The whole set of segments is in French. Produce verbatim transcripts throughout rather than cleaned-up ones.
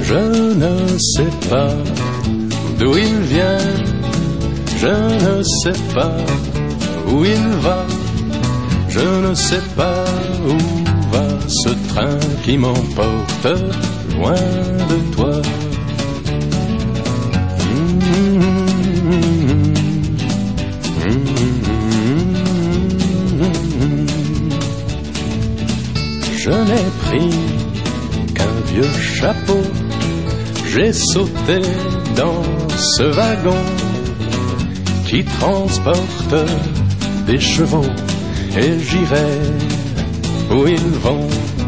Je ne sais pas d'où il vient, je ne sais pas où il va, je ne sais pas où va ce train qui m'emporte loin de toi. Je n'ai pris qu'un vieux chapeau, j'ai sauté dans ce wagon qui transporte des chevaux et j'irai où ils vont.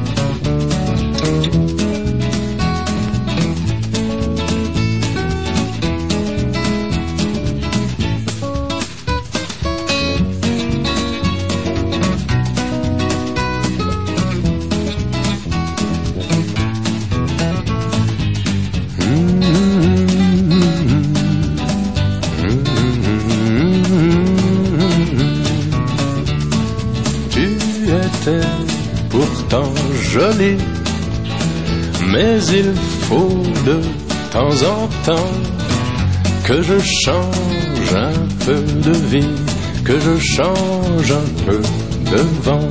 Pourtant jolie, mais il faut de temps en temps que je change un peu de vie, que je change un peu de vent.